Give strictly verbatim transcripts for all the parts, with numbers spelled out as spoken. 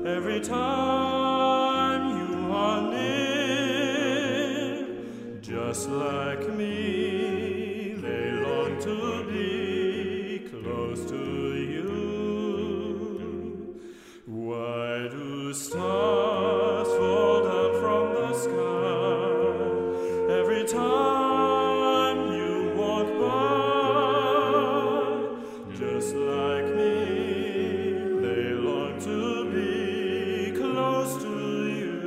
every time you are near. Just like me, they long to be close to you. Why do stars fall down from the sky every time you walk by? Just like me, they long to be close to you.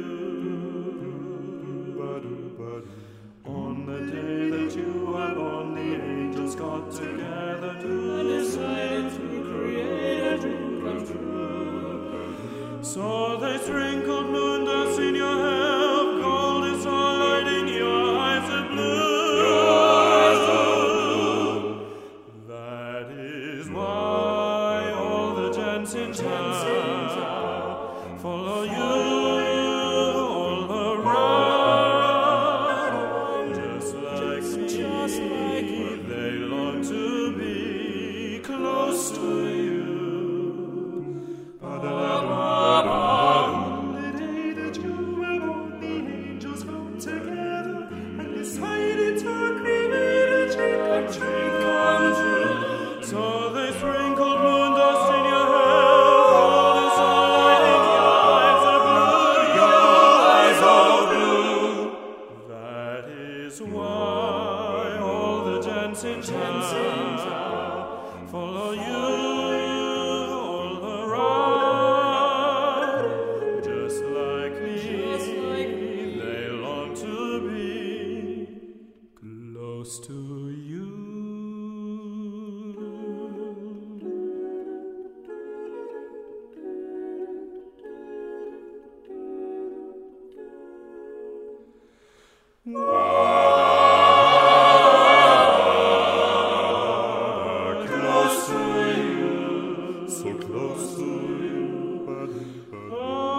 On the day that you were born, the angels got together to decide to create a dream come true. So they sprinkled moon dust in your hair, gold is sunlight in your eyes of blue. Your eyes of blue. That is why all the gents in town follow you all around. Just like me, they long to be close to you. The day that you were born, the angels come together and decided to create a dream come true. So they sprinkled moon dust in your hair, gold and sunlight in your eyes of blue. Your eyes of blue. That is why all the gents in town follow you all around. Just like me, they long to be close to you. Close to you, so close to you.